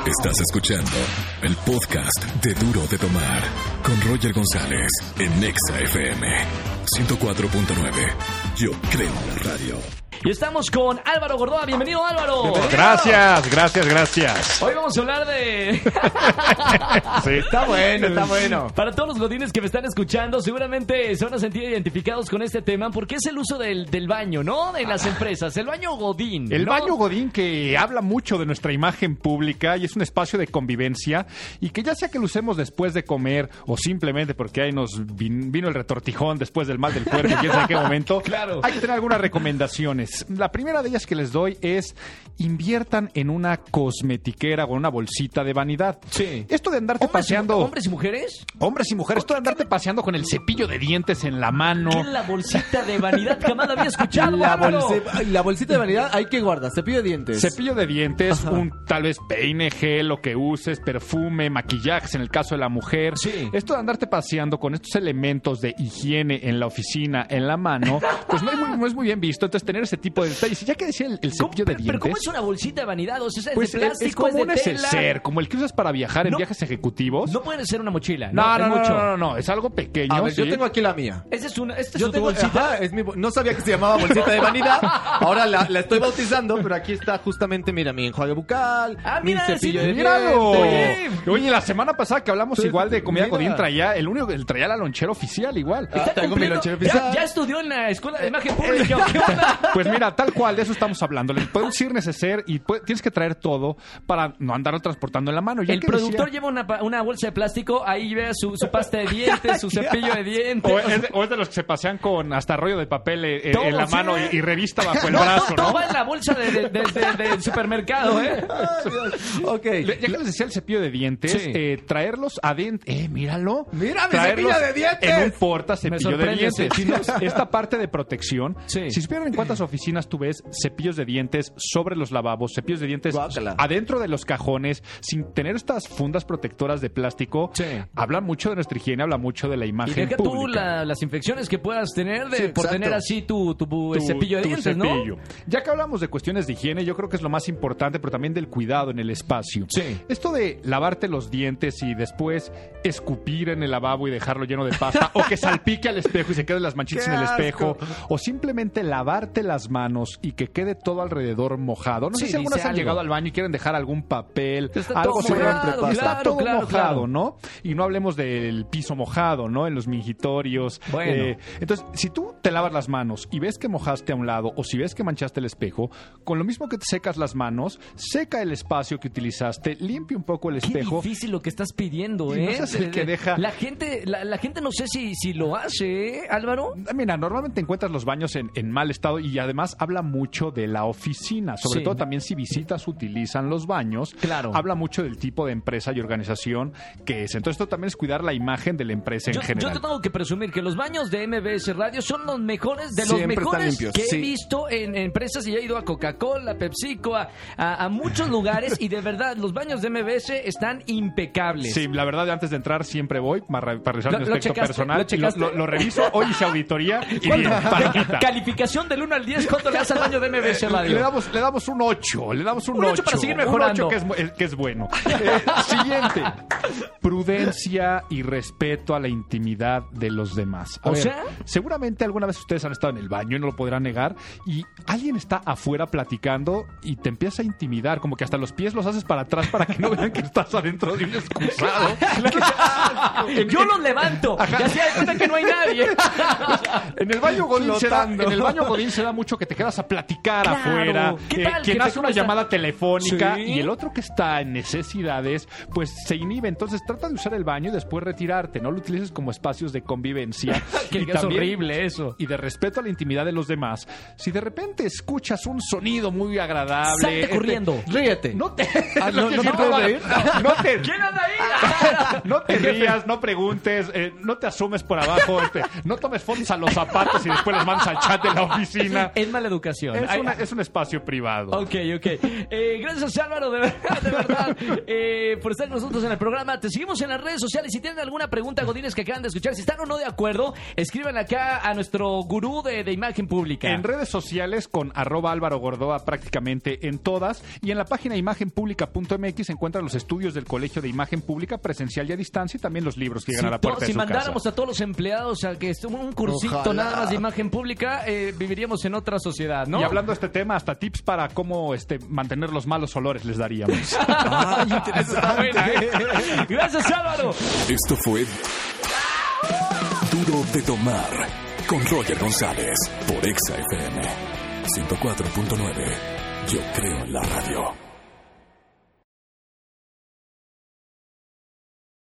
Estás escuchando el podcast de Duro de Tomar con Roger González en Nexa FM 104.9. Yo creo en la radio. Y estamos con Álvaro Gordoa. Bienvenido, Álvaro. Gracias. Hoy vamos a hablar de... Sí, está bueno. Para todos los godines que me están escuchando, seguramente se van a sentir identificados con este tema, porque es el uso del baño, ¿no? De las empresas, el baño godín. El ¿no? baño godín, que habla mucho de nuestra imagen pública y es un espacio de convivencia, y que ya sea que lo usemos después de comer o simplemente porque ahí nos vino el retortijón después del mal del cuerpo, quién sabe en qué momento, Claro. Hay que tener algunas recomendaciones. La primera de ellas que les doy es: inviertan en una cosmetiquera o en una bolsita de vanidad. Sí. Esto de andarte paseando... ¿Hombres y mujeres? Hombres y mujeres, esto de andarte paseando con el cepillo de dientes en la mano. ¿Qué es la bolsita de vanidad? Jamás la había escuchado, Álvaro. La bolsita de vanidad, ¿hay que guardar? Cepillo de dientes. Cepillo de dientes, tal vez peine, gel, lo que uses, perfume, maquillajes en el caso de la mujer. Sí. Esto de andarte paseando con estos elementos de higiene en la oficina, en la mano, pues no es muy bien visto. Entonces, tener ese tipo de detalles. Y ya que decía el cepillo de dientes... ¿Pero cómo es una bolsita de vanidad? O sea, ¿es pues de plástico, es como es de un tela? neceser, como el que usas para viajar en viajes ejecutivos. No puede ser una mochila. No, es algo pequeño. A ver, yo ¿sí? tengo aquí la mía. Esta es Yo tu tengo, bolsita. ajá, no sabía que se llamaba bolsita de vanidad. Ahora la estoy bautizando, pero aquí está justamente, mira, mi enjuague bucal, mi mira, cepillo sí, de ¡Míralo! dientes. Oye, la semana pasada que hablamos igual de comida Mira. godín, traía la lonchera oficial igual. Está traigo mi cumpliendo. lonchera oficial. Ya estudió en la escuela de imagen pública. ¿O qué onda? Pues mira, tal cual, de eso estamos hablando. Le puedes ir neceser y tienes que traer todo para no andarlo transportando en la mano. Ya El que productor decía, lleva una bolsa de plástico, ahí ve su pasta de dientes, su cepillo de dientes. o es de los que se pasean con hasta rollo de papel Todo, en la sí. mano y revista bajo el brazo, Todo ¿no? va en la bolsa del supermercado, ¿eh? Ay, Dios. Ok. Ya que les decía el cepillo de dientes, Sí. traerlos adentro. Míralo. Mira mi Traerlos cepillo de dientes. en un porta cepillo de sorprende, dientes. sí. Esta parte de protección. Sí. Si supieran en cuántas oficinas tú ves cepillos de dientes sobre los lavabos, cepillos de dientes Guácala. adentro de los cajones, sin tener estas fundas protectoras de plástico, Sí. habla mucho de nuestra higiene, habla mucho de la Y imagen deja tú pública. las infecciones que puedas tener Sí, por exacto. tener así tu cepillo de tu dientes, cepillo. ¿no? Ya que hablamos de cuestiones de higiene, yo creo que es lo más importante, pero también del cuidado en el espacio. Sí. Esto de lavarte los dientes y después escupir en el lavabo y dejarlo lleno de pasta, o que salpique al espejo y se queden las manchitas ¡Qué en el asco! espejo, o simplemente lavarte las manos y que quede todo alrededor mojado. No Sí, sé si algunas dice han algo. llegado al baño y quieren dejar algún papel, Está algo todo sobre mojado, está claro, todo claro, mojado, claro. ¿no? Y no hablemos del piso mojado, ¿no? En los mingitorios. Bueno. Entonces, si tú te lavas las manos y ves que mojaste a un lado, o si ves que manchaste el espejo, con lo mismo que te secas las manos, seca el espacio que utilizaste, limpia un poco el Qué espejo. difícil lo que estás pidiendo, Y ¿eh? no seas el que deja- La gente no sé si lo hace, ¿eh, Álvaro? Mira, normalmente encuentras los baños en mal estado, y además habla mucho de la oficina. Sobre Sí. todo también si visitas utilizan los baños. Claro. Habla mucho del tipo de empresa y organización que es. Entonces esto también es cuidar la imagen de la empresa en Yo general. te tengo que presumir que los baños de MBS Radio son los mejores, de los Siempre están mejores limpios, que he sí. visto en empresas, y he ido a Coca-Cola, PepsiCo, a muchos lugares, y de verdad, los baños de MBS están impecables. Sí, la verdad, antes de entrar siempre voy para revisar ¿Lo- mi lo aspecto checaste? personal. ¿Lo checaste? Lo reviso, hoy hice auditoría y bien, parejita. Calificación del 1 al 10, ¿cuánto le das al baño de MBS Radio? Le damos un 8. Le damos un Un 8. 8 para seguir Un mejorando. 8 que es bueno. Siguiente. Prudencia y respeto a la intimidad de los demás. A O ver, sea, seguramente alguna vez ustedes han estado en el baño y no lo podrán negar, y alguien está afuera platicando y te empieza a intimidar, como que hasta los pies los haces para atrás para que no vean que estás adentro de un excusado. yo los levanto, y así hay cuenta que no hay nadie. En el baño Godín Flotando. se da mucho que te quedas a platicar Claro. afuera. ¿Qué tal, Quien jefe? hace ¿Cómo una está? llamada telefónica Sí. y el otro que está en necesidades, pues se inhibe. Entonces trata de usar el baño y después retirarte. No lo utilices como espacios de convivencia. Que Y es también- horrible eso. Y de respeto a la intimidad de los demás. Si de repente escuchas un sonido muy agradable, Salte corriendo. Ríete. no te, ¿no te puedo reír? No te, ¿Quién anda ahí? no te rías, no preguntes, no te asomes por abajo, no tomes fotos a los zapatos y después les mandas al chat de la oficina. Es mala educación. Es un espacio privado. Ok. Gracias, Álvaro, de verdad, por estar con nosotros en el programa. Te seguimos en las redes sociales. Si tienen alguna pregunta, godines, que acaban de escuchar, si están o no de acuerdo, escriban acá a nuestro gurú de imagen pública. En redes sociales con @Álvaro Gordoa prácticamente en todas. Y en la página imagenpublica.mx se encuentran los estudios del Colegio de Imagen Pública, presencial y a distancia, y también los libros que llegan a la puerta de si su mandáramos casa. a todos los empleados a que estuvo un cursito Ojalá. nada más de imagen pública, viviríamos en otra sociedad, ¿no? Y hablando de este tema, hasta tips para cómo mantener los malos olores les daríamos. Ay, Eso está buena, ¿eh? Gracias, Álvaro. Esto fue Duro de Tomar con Roger González por Exa FM 104.9. Yo creo en la radio.